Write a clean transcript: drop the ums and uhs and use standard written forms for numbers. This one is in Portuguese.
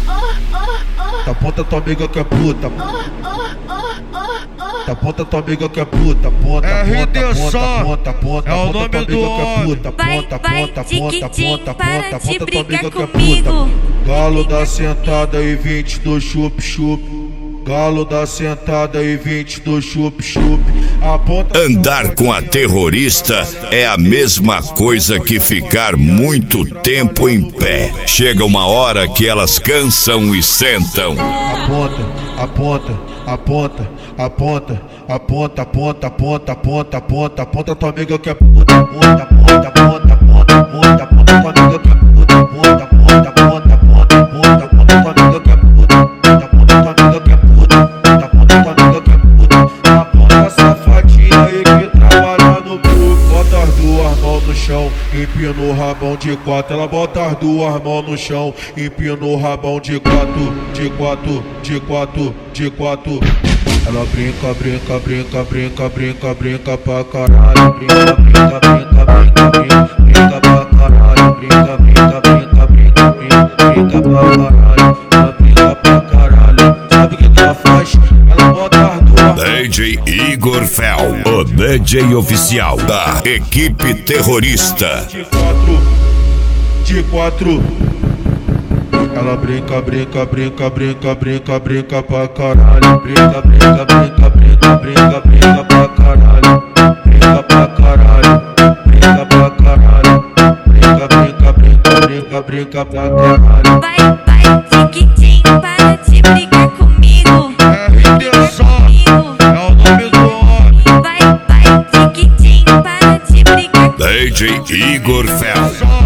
Aponta tua amiga que é puta. Aponta tua amiga que é puta. Aponta, aponta, aponta, é o nome do homem. Aponta, aponta, aponta, aponta, aponta, aponta tua amiga que é comigo. puta. Galo da sentada e 20 do chup-chup. Galo da sentada e 20 do chup-chup. Andar com a terrorista é a mesma coisa que ficar muito tempo em pé. Chega uma hora que elas cansam e sentam. Aponta, aponta, aponta, aponta, aponta, aponta, aponta, aponta, aponta, aponta tua amiga que é puta. Aponta, aponta, aponta, aponta, aponta, aponta tua amiga que é puta. Aponta, aponta, aponta, aponta, aponta, aponta tua amiga que é puta. Aponta tua amiga que é puta. Aponta tua amiga que é puta. Aponta safadinha aí que trabalha no grupo. Bota as duas mãos no chão, empina o rabão de quatro. Ela bota as duas mãos no chão, empina o rabão de quatro, de quatro, de quatro, de quatro. Ela brinca, brinca, brinca, brinca, brinca, brinca pra caralho. Brinca, brinca, brinca, brinca, brinca, brinca pra caralho. Brinca, brinca, brinca, brinca, brinca, brinca pra caralho. Ela brinca pra caralho. Sabe o que ela faz? Ela bota as duas. DJ Igor Fel, o DJ oficial da equipe terrorista. De quatro. Ela brinca, brinca, brinca, brinca, brinca, brinca pra caralho. Brinca, brinca, brinca, brinca, brinca, brinca pra caralho. Brinca pra caralho, brinca pra caralho. Brinca, brinca, brinca, brinca, brinca pra caralho. Vai, tiquitinho, para de brigar comigo. É o nome do homem. Vai, tiquitinho, para de brigar comigo. DJ Igor Fel.